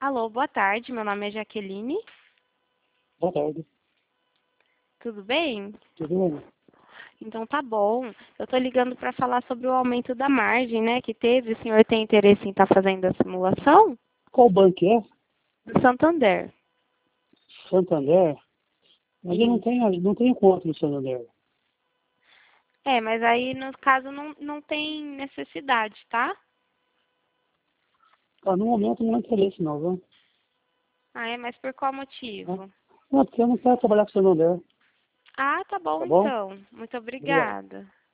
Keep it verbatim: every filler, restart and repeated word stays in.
Alô, boa tarde. Meu nome é Jaqueline. Boa tarde. Tudo bem? Tudo bem? Então tá bom. Eu tô ligando para falar sobre o aumento da margem, né, que teve. O senhor tem interesse em estar fazendo a simulação? Qual banco é? Do Santander. Santander? Mas eu não Isso. tenho, não tenho conta no Santander. É, mas aí no caso não, não tem necessidade, tá? Ah, no momento não há interesse não, viu? Ah, é, mas por qual Né? motivo? Não, porque eu não quero trabalhar com o Santander. Ah, tá bom Tá bom? então. Muito Obrigado. obrigada.